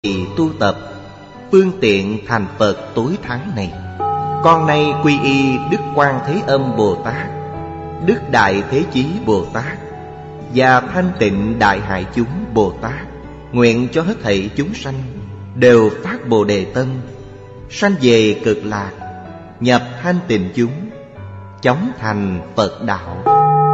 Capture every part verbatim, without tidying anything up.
Vì tu tập phương tiện thành Phật tối thắng này, con nay quy y Đức Quan Thế Âm Bồ Tát, Đức Đại Thế Chí Bồ Tát và Thanh Tịnh Đại Hải Chúng Bồ Tát, nguyện cho hết thảy chúng sanh đều phát Bồ Đề tâm, sanh về Cực Lạc, nhập thanh tịnh chúng, chóng thành Phật đạo.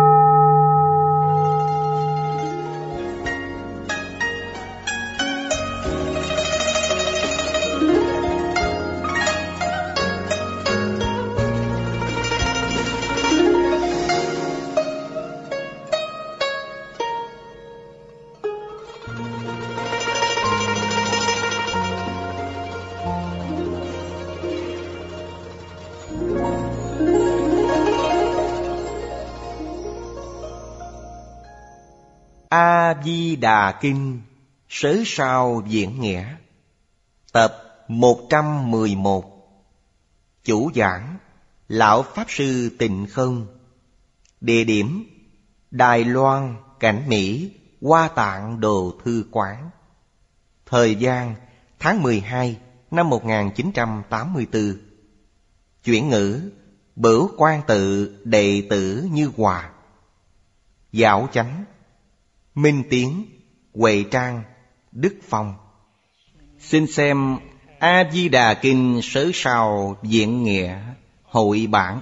A-di-đà Kinh Sớ Sao Diễn Nghĩa, tập một trăm mười một. Chủ giảng Lão Pháp Sư Tịnh Không. Địa điểm Đài Loan, Cảnh Mỹ, Hoa Tạng Đồ Thư Quán. Thời gian tháng mười hai năm một nghìn chín trăm tám mươi tư. Chuyển ngữ Bửu Quan Tự đệ tử Như Hòa. Giáo chánh Minh Tiến, Huệ Trang, Đức Phong. Xin xem A-di-đà Kinh Sớ Sao Diễn Nghĩa hội bản,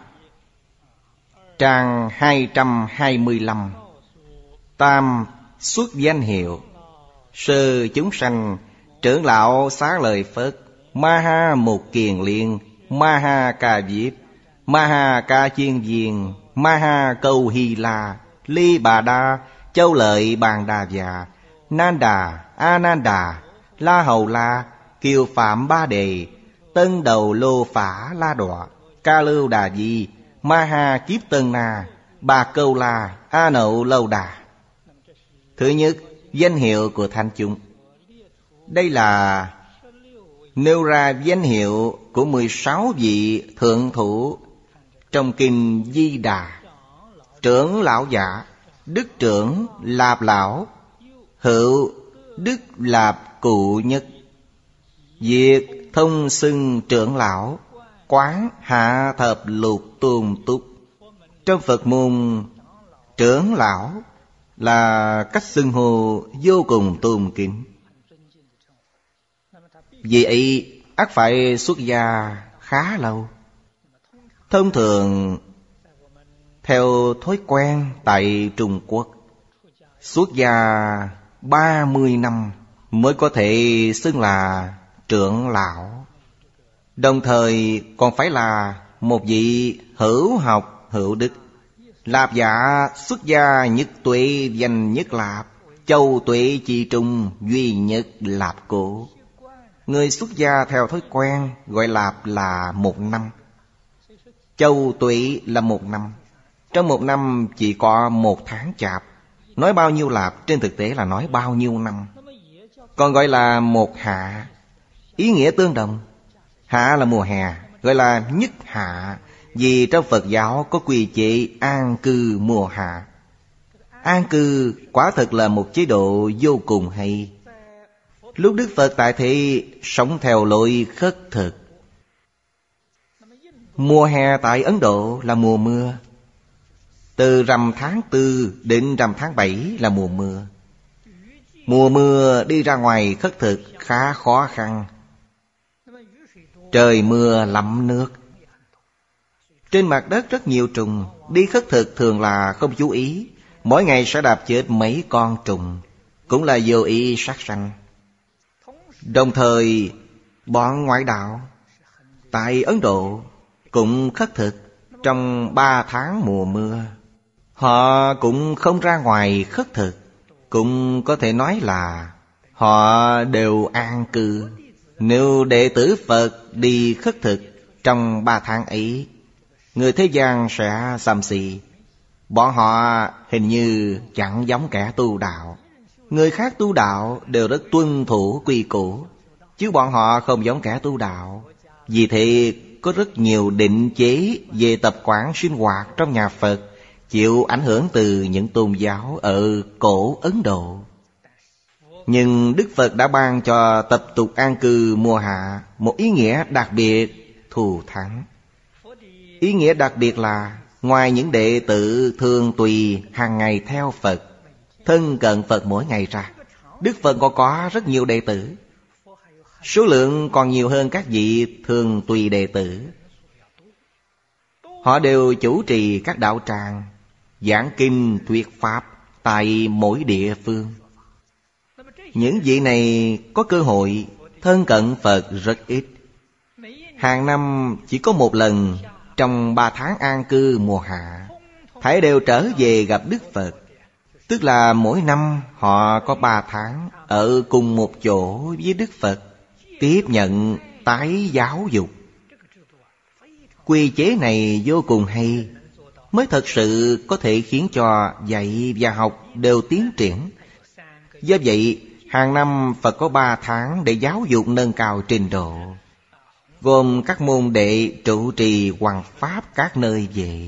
trang hai trăm hai mươi lăm. Tam xuất danh hiệu. Sơ chúng sanh, trưởng lão Xá Lợi Phất, Ma Ha Một Kiền Liên, Ma Ha Ca Diếp, Ma Ha Ca Chiên Viên, Ma Ha Câu Hy La, Ly Bà Đa, Châu Lợi Bàn Đà Già, Nan Đà, A Nan Đà, La Hầu La, Kiều Phạm Ba Đề, Tân Đầu Lô Phả La Đọa, Ca Lưu Đà Di, Ma Ha Kiếp Tân Na, Bà Câu La, A Nậu Lâu Đà. Thứ nhất, danh hiệu của thánh chúng. Đây là nêu ra danh hiệu của mười sáu vị thượng thủ trong kinh Di Đà. Trưởng lão giả Đức Trưởng Lạp Lão, Hữu Đức Lạp Cụ Nhất, Diệt thông xưng trưởng lão, Quán Hạ Thập Lục Tôn Túc. Trong Phật môn, trưởng lão là cách xưng hô vô cùng tôn kính. Vì ấy ắt phải xuất gia khá lâu. Thông thường theo thói quen tại Trung Quốc, xuất gia ba mươi năm mới có thể xưng là trưởng lão. Đồng thời còn phải là một vị hữu học hữu đức. Lạp giả xuất gia nhất tuệ danh nhất lạp, châu tuệ chi trung duy nhất lạp cổ. Người xuất gia theo thói quen gọi lạp là một năm, châu tuệ là một năm. Trong một năm chỉ có một tháng chạp. Nói bao nhiêu lạp trên thực tế là nói bao nhiêu năm. Còn gọi là một hạ, ý nghĩa tương đồng. Hạ là mùa hè, gọi là nhất hạ, vì trong Phật giáo có quy chế an cư mùa hạ. An cư quả thật là một chế độ vô cùng hay. Lúc Đức Phật tại thế sống theo lối khất thực. Mùa hè tại Ấn Độ là mùa mưa. Từ rằm tháng tư đến rằm tháng bảy là mùa mưa. Mùa mưa đi ra ngoài khất thực khá khó khăn. Trời mưa lắm nước. Trên mặt đất rất nhiều trùng. Đi khất thực thường là không chú ý, mỗi ngày sẽ đạp chết mấy con trùng, cũng là vô ý sát sanh. Đồng thời bọn ngoại đạo tại Ấn Độ cũng khất thực trong ba tháng mùa mưa. Họ cũng không ra ngoài khất thực. Cũng có thể nói là họ đều an cư. Nếu đệ tử Phật đi khất thực trong ba tháng ấy, người thế gian sẽ xăm xì. Bọn họ hình như chẳng giống kẻ tu đạo. Người khác tu đạo đều rất tuân thủ quy củ, chứ bọn họ không giống kẻ tu đạo. Vì thế có rất nhiều định chế về tập quán sinh hoạt trong nhà Phật, chịu ảnh hưởng từ những tôn giáo ở cổ Ấn Độ. Nhưng Đức Phật đã ban cho tập tục an cư mùa hạ một ý nghĩa đặc biệt thù thắng. Ý nghĩa đặc biệt là ngoài những đệ tử thường tùy hàng ngày theo Phật, thân cận Phật mỗi ngày ra, Đức Phật còn có rất nhiều đệ tử. Số lượng còn nhiều hơn các vị thường tùy đệ tử. Họ đều chủ trì các đạo tràng, giảng kinh thuyết pháp tại mỗi địa phương. Những vị này có cơ hội thân cận Phật rất ít. Hàng năm chỉ có một lần trong ba tháng an cư mùa hạ, thảy đều trở về gặp Đức Phật. Tức là mỗi năm họ có ba tháng ở cùng một chỗ với Đức Phật, tiếp nhận tái giáo dục. Quy chế này vô cùng hay, mới thật sự có thể khiến cho dạy và học đều tiến triển. Do vậy, hàng năm Phật có ba tháng để giáo dục nâng cao trình độ, gồm các môn đệ trụ trì hoằng pháp các nơi về.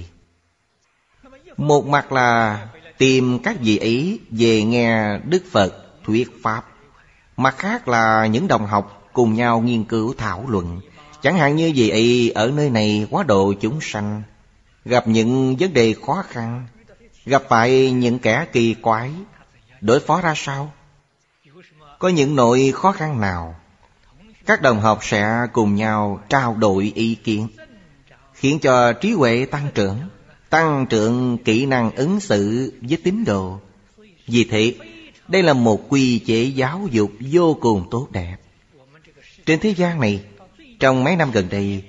Một mặt là tìm các vị ấy về nghe Đức Phật thuyết pháp, mặt khác là những đồng học cùng nhau nghiên cứu thảo luận. Chẳng hạn như vị ấy ở nơi này quá độ chúng sanh, gặp những vấn đề khó khăn, gặp phải những kẻ kỳ quái, đối phó ra sao? Có những nỗi khó khăn nào? Các đồng học sẽ cùng nhau trao đổi ý kiến, khiến cho trí huệ tăng trưởng, tăng trưởng kỹ năng ứng xử với tín đồ. Vì thế, đây là một quy chế giáo dục vô cùng tốt đẹp. Trên thế gian này, trong mấy năm gần đây,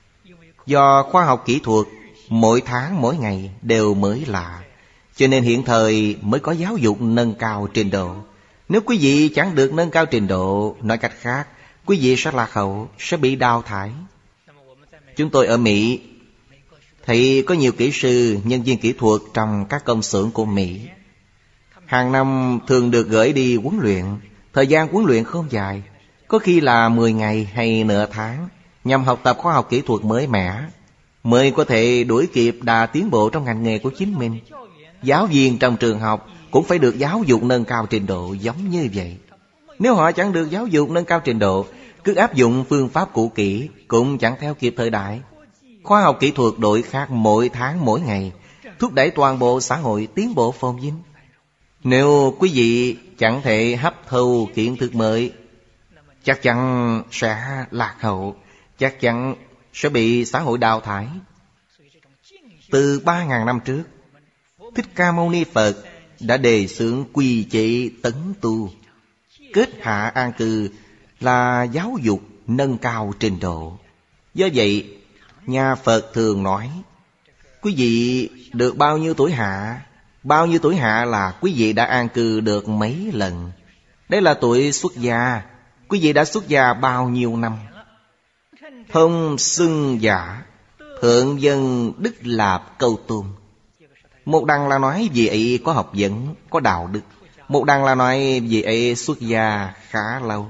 do khoa học kỹ thuật mỗi tháng mỗi ngày đều mới lạ, cho nên hiện thời mới có giáo dục nâng cao trình độ. Nếu quý vị chẳng được nâng cao trình độ, nói cách khác, quý vị sẽ lạc hậu, sẽ bị đào thải. Chúng tôi ở Mỹ thì có nhiều kỹ sư, nhân viên kỹ thuật trong các công xưởng của Mỹ. Hàng năm thường được gửi đi huấn luyện. Thời gian huấn luyện không dài, có khi là mười ngày hay nửa tháng, nhằm học tập khoa học kỹ thuật mới mẻ, mới có thể đuổi kịp đà tiến bộ trong ngành nghề của chính mình. Giáo viên trong trường học cũng phải được giáo dục nâng cao trình độ giống như vậy. Nếu họ chẳng được giáo dục nâng cao trình độ, cứ áp dụng phương pháp cũ kỹ, cũng chẳng theo kịp thời đại. Khoa học kỹ thuật đổi khác mỗi tháng mỗi ngày, thúc đẩy toàn bộ xã hội tiến bộ phồn vinh. Nếu quý vị chẳng thể hấp thu kiến thức mới, chắc chắn sẽ lạc hậu, chắc chắn sẽ bị xã hội đào thải. Từ ba ngàn năm trước, Thích Ca Mâu Ni Phật đã đề xướng quy chế tấn tu. Kết hạ an cư là giáo dục nâng cao trình độ. Do vậy, nhà Phật thường nói, quý vị được bao nhiêu tuổi hạ? Bao nhiêu tuổi hạ là quý vị đã an cư được mấy lần. Đây là tuổi xuất gia. Quý vị đã xuất gia bao nhiêu năm? Thông xưng giả, thượng dân đức lạp câu tôn. Một đằng là nói vị ấy có học vấn, có đạo đức. Một đằng là nói vị ấy xuất gia khá lâu.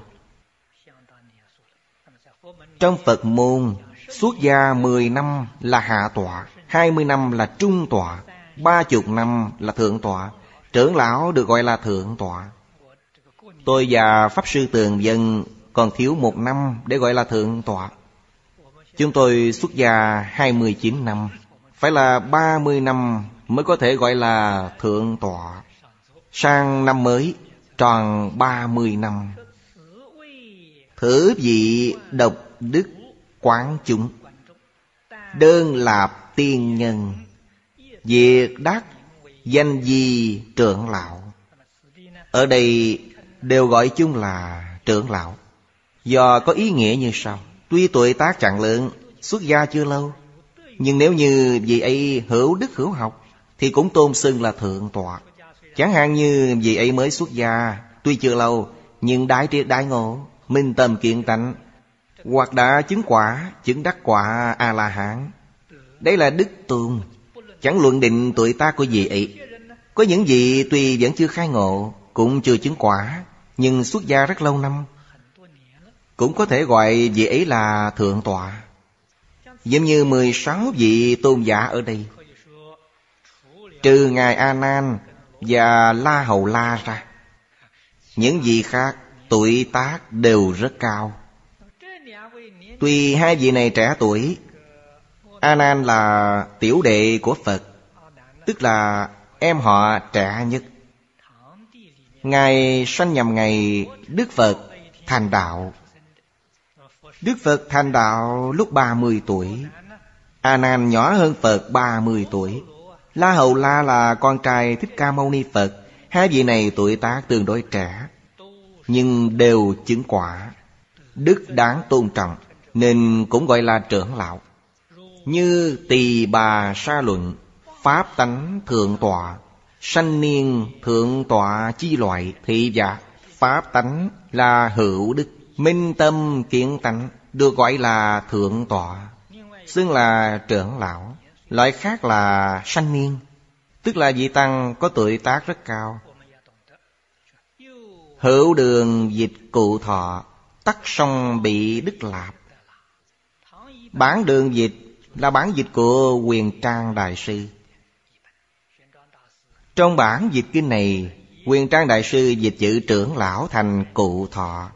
Trong Phật môn, xuất gia mười năm là hạ tọa, hai mươi năm là trung tọa, ba mươi năm là thượng tọa. Trưởng lão được gọi là thượng tọa. Tôi và Pháp Sư Tường Vân còn thiếu một năm để gọi là thượng tọa. Chúng tôi xuất gia hai mươi chín năm, phải là ba mươi năm mới có thể gọi là thượng tọa. Sang năm mới tròn ba mươi năm. Thử vị độc đức quán chúng, đơn lạp tiên nhân, diệt đắc danh di trưởng lão. Ở đây đều gọi chung là trưởng lão, do có ý nghĩa như sau. Tuy tuổi tác chẳng lớn, xuất gia chưa lâu, nhưng nếu như vị ấy hữu đức hữu học thì cũng tôn xưng là thượng tọa. Chẳng hạn như vị ấy mới xuất gia, tuy chưa lâu nhưng đại triệt đại ngộ, minh tâm kiện tánh, hoặc đã chứng quả, chứng đắc quả A-la-hán. Đây là đức tôn, chẳng luận định tuổi tác của vị ấy. Có những vị tuy vẫn chưa khai ngộ, cũng chưa chứng quả, nhưng xuất gia rất lâu năm, cũng có thể gọi vị ấy là thượng tọa. Giống như mười sáu vị tôn giả ở đây, trừ Ngài A Nan và La Hầu La ra, Những vị khác tuổi tác đều rất cao. Tuy hai vị này trẻ tuổi, A Nan là tiểu đệ của Phật, tức là em họ trẻ nhất. Ngài sanh nhằm ngày Đức Phật thành đạo. Đức Phật thành đạo lúc ba mươi tuổi. A Nan nhỏ hơn Phật ba mươi tuổi. La Hầu La là con trai Thích Ca Mâu Ni Phật. Hai vị này tuổi tác tương đối trẻ, nhưng đều chứng quả, đức đáng tôn trọng, nên cũng gọi là trưởng lão. Như Tỳ Bà Sa Luận, Pháp tánh thượng tọa, sanh niên thượng tọa chi loại thị giả. Pháp tánh là hữu đức, minh tâm kiến tánh, được gọi là thượng tọa, xưng là trưởng lão. Loại khác là sanh niên, tức là vị tăng có tuổi tác rất cao. Hữu đường dịch cụ thọ, tắc song bị đức lạp. Bản đường dịch là bản dịch của Huyền Trang Đại Sư. Trong bản dịch kinh này, Huyền Trang Đại Sư dịch chữ trưởng lão thành cụ thọ.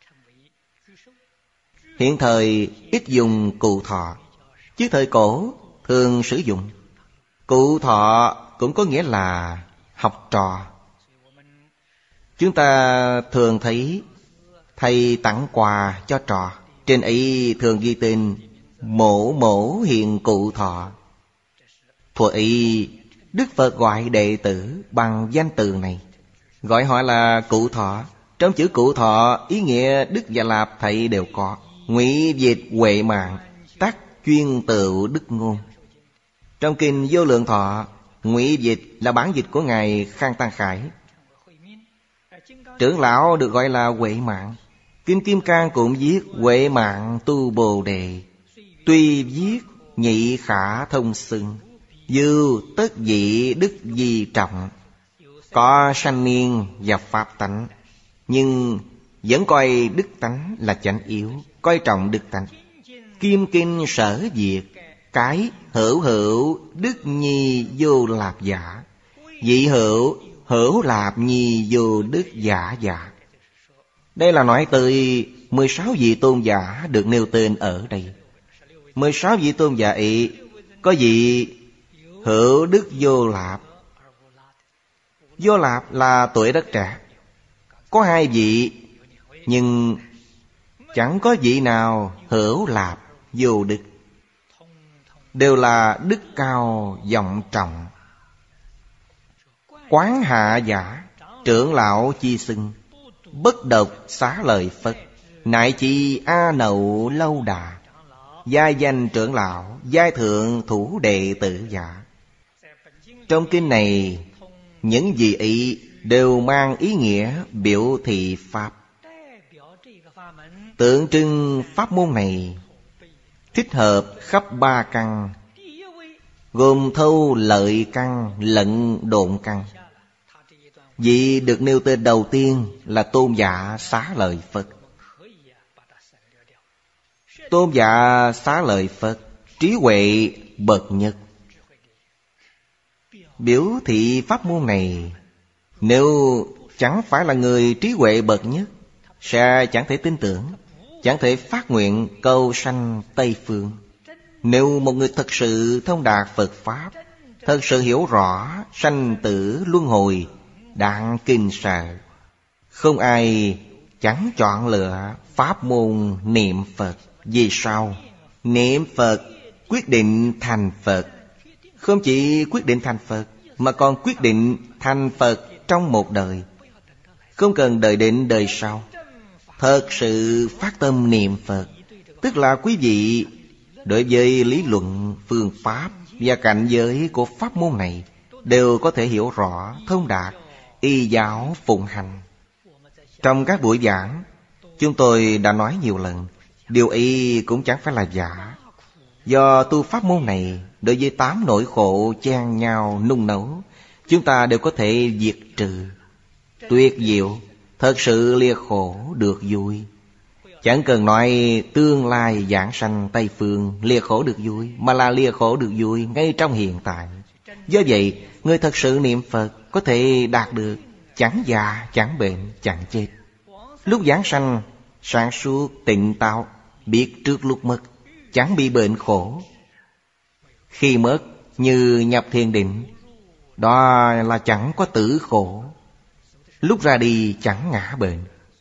Hiện thời ít dùng cụ thọ, chứ thời cổ thường sử dụng. Cụ thọ cũng có nghĩa là học trò. Chúng ta thường thấy thầy tặng quà cho trò, trên ấy thường ghi tên mổ mổ hiền cụ thọ. Thuở ấy Đức Phật gọi đệ tử bằng danh từ này, gọi họ là cụ thọ. Trong chữ cụ thọ, ý nghĩa đức và lạp thầy đều có. Ngụy dịch huệ mạng, tắc chuyên tự đức ngôn. Trong kinh Vô Lượng Thọ, ngụy dịch là bản dịch của Ngài Khang Tăng Khải. Trưởng lão được gọi là huệ mạng. Kinh Kim Cang cũng viết huệ mạng tu bồ đề. Tuy viết nhị khả thông xưng, dư tất dị đức di trọng. Có sanh niên và pháp tánh, nhưng vẫn coi đức tánh là chánh yếu, coi trọng đức tánh. Kim kinh sở diệt, cái hữu hữu đức nhi vô lạp giả, dị hữu hữu lạp nhi vô đức giả giả. Đây là nói tới mười sáu vị tôn giả được nêu tên ở đây. Mười sáu vị tôn giả ấy, có vị hữu đức vô lạp. Vô lạp là tuổi rất trẻ. Có hai vị, nhưng chẳng có vị nào hữu lạp vô đức, đều là đức cao vọng trọng. Quán hạ giả, trưởng lão chi xưng, bất độc xá lời Phật, nại chi a nậu lâu đà. Giai danh trưởng lão, giai thượng thủ đệ tử giả. Trong kinh này, những gì ấy đều mang ý nghĩa biểu thị Pháp, tượng trưng pháp môn này thích hợp khắp ba căn, gồm thâu lợi căn, lận độn căn. Vị được nêu tên đầu tiên là tôn giả Xá Lợi Phật. Tôn giả Xá Lợi Phật trí huệ bậc nhất. Biểu thị pháp môn này, nếu chẳng phải là người trí huệ bậc nhất, sẽ chẳng thể tin tưởng, chẳng thể phát nguyện cầu sanh Tây Phương. Nếu một người thật sự thông đạt Phật Pháp, thật sự hiểu rõ sanh tử luân hồi, đặng kinh sợ, không ai chẳng chọn lựa pháp môn niệm Phật. Vì sao? Niệm Phật quyết định thành Phật. Không chỉ quyết định thành Phật, mà còn quyết định thành Phật trong một đời, không cần đợi đến đời sau. Thật sự phát tâm niệm Phật, tức là quý vị đối với lý luận, phương pháp và cảnh giới của pháp môn này đều có thể hiểu rõ, thông đạt, y giáo phụng hành. Trong các buổi giảng, chúng tôi đã nói nhiều lần, điều ấy cũng chẳng phải là giả. Do tu pháp môn này, đối với tám nỗi khổ chen nhau nung nấu, chúng ta đều có thể diệt trừ. Tuyệt diệu, thật sự lìa khổ được vui. Chẳng cần nói tương lai giảng sanh Tây Phương lìa khổ được vui, mà là lìa khổ được vui ngay trong hiện tại. Do vậy, người thật sự niệm Phật có thể đạt được, chẳng già, chẳng bệnh, chẳng chết. Lúc giáng sanh, sáng suốt, tỉnh táo, biết trước lúc mất, chẳng bị bệnh khổ. Khi mất, như nhập thiền định, đó là chẳng có tử khổ. Lúc ra đi chẳng ngã bệnh.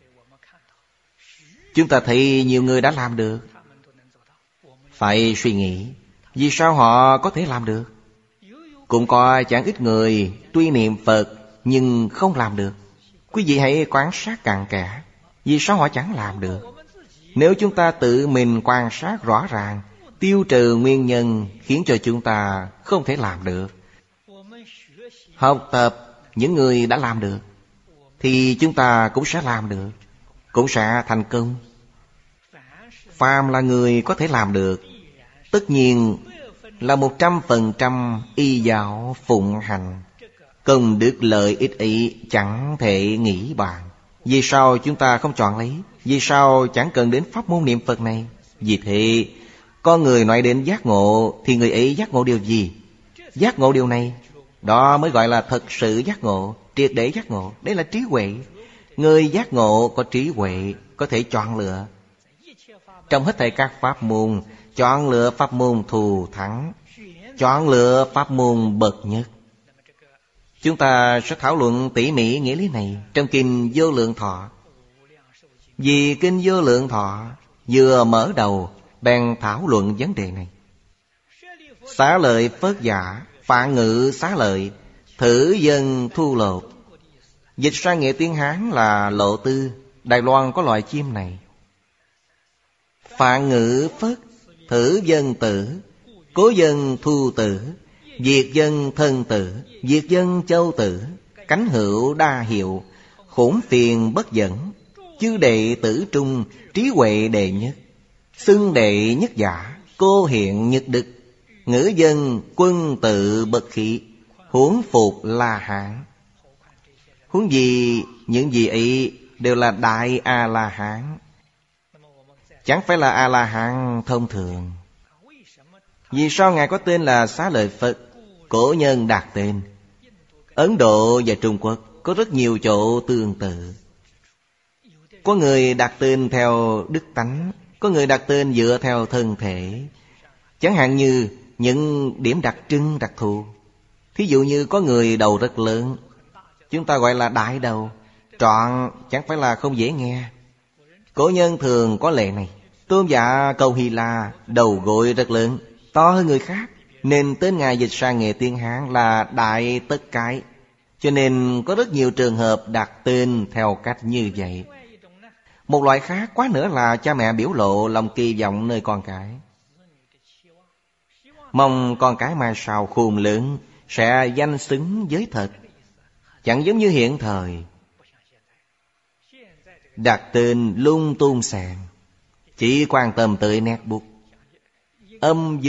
Chúng ta thấy nhiều người đã làm được. Phải suy nghĩ, vì sao họ có thể làm được? Cũng có chẳng ít người tuy niệm Phật nhưng không làm được. Quý vị hãy quan sát cặn kẽ, vì sao họ chẳng làm được? Nếu chúng ta tự mình quan sát rõ ràng, tiêu trừ nguyên nhân khiến cho chúng ta không thể làm được, học tập những người đã làm được, thì chúng ta cũng sẽ làm được, cũng sẽ thành công. Phàm là người có thể làm được, tất nhiên là một trăm phần trăm y giáo phụng hành. Công đức lợi ích ấy chẳng thể nghĩ bàn. Vì sao chúng ta không chọn lấy? Vì sao chẳng cần đến pháp môn niệm Phật này? Vì thế, có người nói đến giác ngộ, thì người ấy giác ngộ điều gì? Giác ngộ điều này, đó mới gọi là thật sự giác ngộ, triệt để giác ngộ. Đấy là trí huệ. Người giác ngộ có trí huệ, có thể chọn lựa. Trong hết thảy các pháp môn, chọn lựa pháp môn thù thắng, chọn lựa pháp môn bậc nhất. Chúng ta sẽ thảo luận tỉ mỉ nghĩa lý này trong Kinh Vô Lượng Thọ. Vì Kinh Vô Lượng Thọ vừa mở đầu bèn thảo luận vấn đề này. Xá lợi Phất giả, phạn ngữ xá lợi, thử dân thu lột. Dịch sang nghĩa tiếng Hán là lộ tư. Đài Loan có loài chim này. Phạn ngữ Phất, thử dân tử, cố dân thu tử, diệt dân thân tử, diệt dân châu tử, cánh hữu đa hiệu, khổn phiền bất dẫn, chư đệ tử trung, trí huệ đệ nhất, xưng đệ nhất giả, cô hiện nhất đức, ngữ dân quân tự bậc khí, huống phục La Hán. Huống gì những gì ấy đều là đại A La Hán, chẳng phải là A La Hán thông thường. Vì sao Ngài có tên là Xá Lợi Phất? Cổ nhân đặt tên. Ấn Độ và Trung Quốc có rất nhiều chỗ tương tự. Có người đặt tên theo đức tánh, có người đặt tên dựa theo thân thể. Chẳng hạn như những điểm đặc trưng đặc thù. Thí dụ như có người đầu rất lớn, chúng ta gọi là đại đầu. Trọn chẳng phải là không dễ nghe. Cổ nhân thường có lệ này. Tôn giả Cầu Hy La đầu gối rất lớn, to hơn người khác, nên tên Ngài dịch sang nghĩa tiếng Hán là Đại Tất Cái. Cho nên có rất nhiều trường hợp đặt tên theo cách như vậy. Một loại khác quá nữa là cha mẹ biểu lộ lòng kỳ vọng nơi con cái, mong con cái mai sau khôn lớn sẽ danh xứng với thật. Chẳng giống như hiện thời, đặt tên lung tung sàng, chỉ quan tâm tới nét bút, âm